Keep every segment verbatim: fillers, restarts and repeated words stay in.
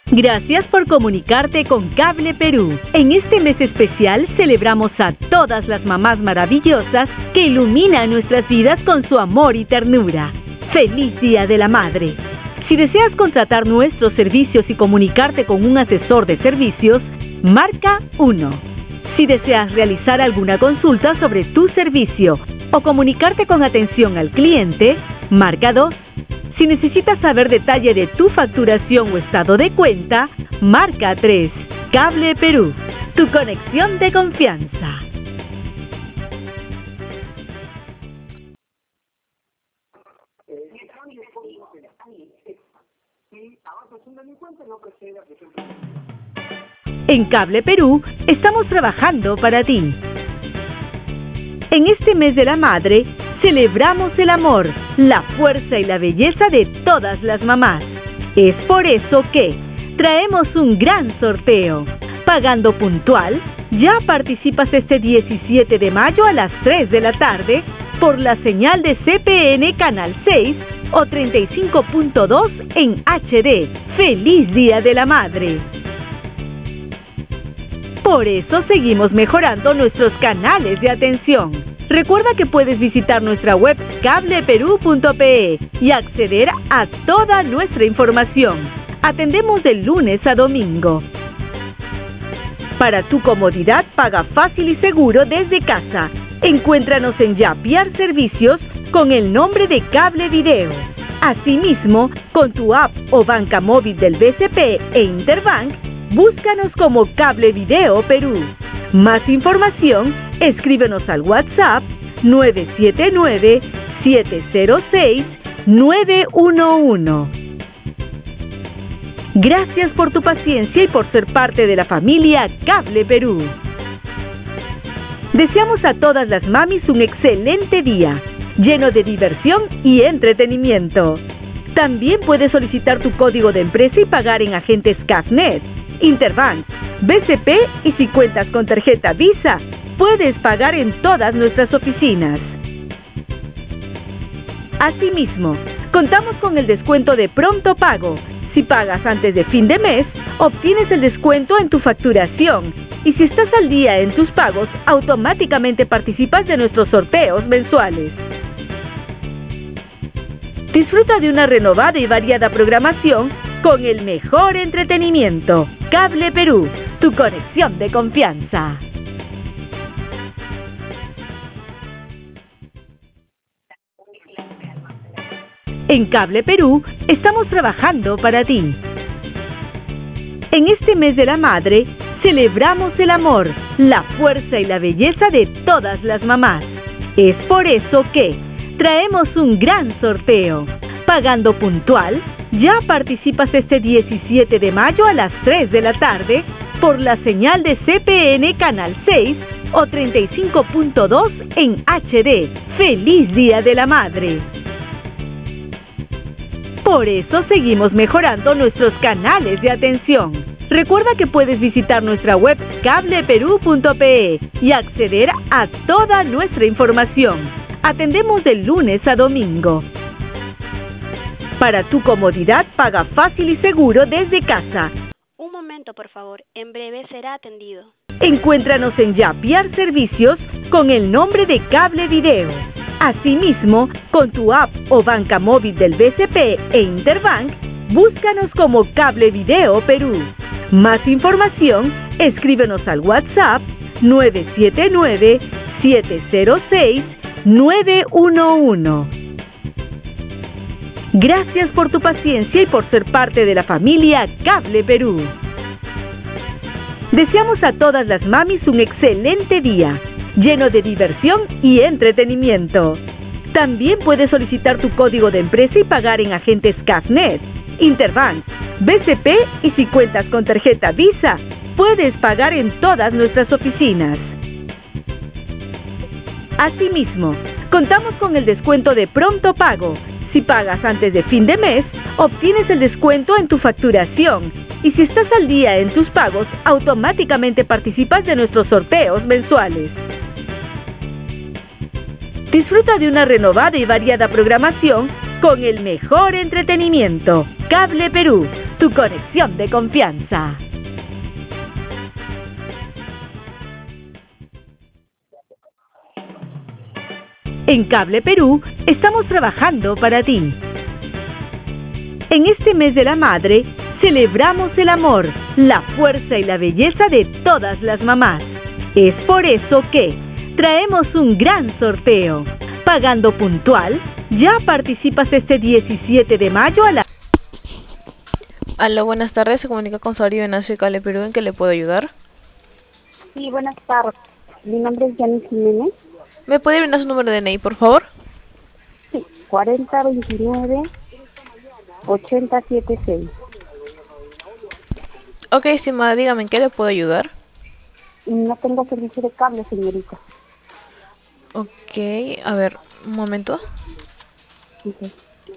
Gracias por comunicarte con Cable Perú. En este mes especial celebramos a todas las mamás maravillosas que iluminan nuestras vidas con su amor y ternura. ¡Feliz Día de la Madre! Si deseas contratar nuestros servicios y comunicarte con un asesor de servicios, marca uno. Si deseas realizar alguna consulta sobre tu servicio o comunicarte con atención al cliente, marca dos. Si necesitas saber detalle de tu facturación o estado de cuenta, marca tres. Cable Perú, tu conexión de confianza. En Cable Perú estamos trabajando para ti. En este mes de la madre, celebramos el amor, la fuerza y la belleza de todas las mamás. Es por eso que traemos un gran sorteo. Pagando puntual, ya participas este diecisiete de mayo a las tres de la tarde por la señal de C P N Canal seis o treinta y cinco punto dos en H D. ¡Feliz Día de la Madre! Por eso seguimos mejorando nuestros canales de atención. Recuerda que puedes visitar nuestra web cable perú punto pe y acceder a toda nuestra información. Atendemos de lunes a domingo. Para tu comodidad, paga fácil y seguro desde casa. Encuéntranos en Yapiar Servicios con el nombre de Cable Video. Asimismo, con tu app o banca móvil del B C P e Interbank, búscanos como Cable Video Perú. Más información, escríbenos al WhatsApp nueve siete nueve, siete cero seis, nueve uno uno. Gracias por tu paciencia y por ser parte de la familia Cable Perú. Deseamos a todas las mamis un excelente día, lleno de diversión y entretenimiento. También puedes solicitar tu código de empresa y pagar en agentes Cafnet, Interbank, B C P y si cuentas con tarjeta Visa, puedes pagar en todas nuestras oficinas. Asimismo, contamos con el descuento de pronto pago. Si pagas antes de fin de mes, obtienes el descuento en tu facturación. Y si estás al día en tus pagos, automáticamente participas de nuestros sorteos mensuales. Disfruta de una renovada y variada programación con el mejor entretenimiento. Cable Perú, tu conexión de confianza. En Cable Perú estamos trabajando para ti. En este mes de la madre, celebramos el amor, la fuerza y la belleza de todas las mamás. Es por eso que traemos un gran sorteo. Pagando puntual, ya participas este diecisiete de mayo a las tres de la tarde por la señal de C P N Canal seis o treinta y cinco punto dos en H D. ¡Feliz Día de la Madre! Por eso seguimos mejorando nuestros canales de atención. Recuerda que puedes visitar nuestra web cable perú punto pe y acceder a toda nuestra información. Atendemos de lunes a domingo. Para tu comodidad, paga fácil y seguro desde casa. Un momento, por favor. En breve será atendido. Encuéntranos en Yapiar Servicios con el nombre de Cable Video. Asimismo, con tu app o banca móvil del B C P e Interbank, búscanos como Cable Video Perú. Más información, escríbenos al WhatsApp nueve siete nueve, siete cero seis, nueve uno uno. Gracias por tu paciencia y por ser parte de la familia Cable Perú. Deseamos a todas las mamis un excelente día, lleno de diversión y entretenimiento. También puedes solicitar tu código de empresa y pagar en agentes Cafnet, Interbank, B C P y si cuentas con tarjeta Visa, puedes pagar en todas nuestras oficinas. Asimismo, contamos con el descuento de pronto pago. Si pagas antes de fin de mes, obtienes el descuento en tu facturación. Y si estás al día en tus pagos, automáticamente participas de nuestros sorteos mensuales. Disfruta de una renovada y variada programación con el mejor entretenimiento. Cable Perú, tu conexión de confianza. En Cable Perú estamos trabajando para ti. En este mes de la madre, celebramos el amor, la fuerza y la belleza de todas las mamás. Es por eso que traemos un gran sorteo. Pagando puntual, ya participas este diecisiete de mayo a la... Aló, buenas tardes. Se comunica con Saori Venancio de Cable Perú. ¿En qué le puedo ayudar? Sí, buenas tardes. Mi nombre es Yanis Jiménez. ¿Me puede brindar su número de D N I, por favor? Sí, cuarenta veintinueve ochenta setenta y seis. Ok, estimada, dígame, ¿en qué le puedo ayudar? No tengo servicio de cable, señorita. Ok, a ver, un momento. Okay.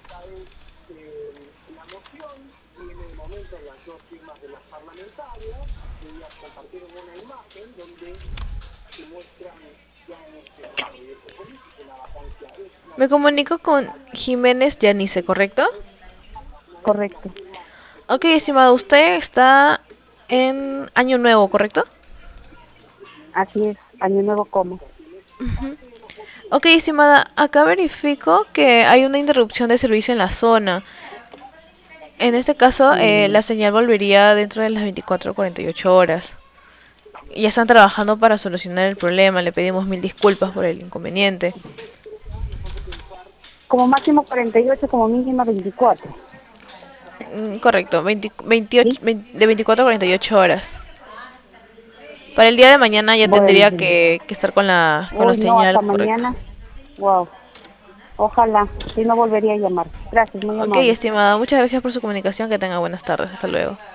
Me comunico con Jiménez Yanice, ¿correcto? Correcto. Ok, estimado, usted está en Año Nuevo, ¿correcto? Así es, año nuevo como. Uh-huh. Ok, estimada, acá verifico que hay una interrupción de servicio en la zona. En este caso, eh, Mm. la señal volvería dentro de las veinticuatro a cuarenta y ocho horas. Ya están trabajando para solucionar el problema. Le pedimos mil disculpas por el inconveniente. Como máximo cuarenta y ocho, como mínimo veinticuatro. Mm, correcto, veinte, veintiocho, ¿Sí? veinte, de veinticuatro a cuarenta y ocho horas. Para el día de mañana ya Bueno, tendría señor. que, que estar con la, con la Uy, no, señal hasta correcta. mañana. Wow. Ojalá, si no volvería a llamar. Gracias, muy Ok, amable. estimada, muchas gracias por su comunicación. Que tenga buenas tardes. Hasta luego.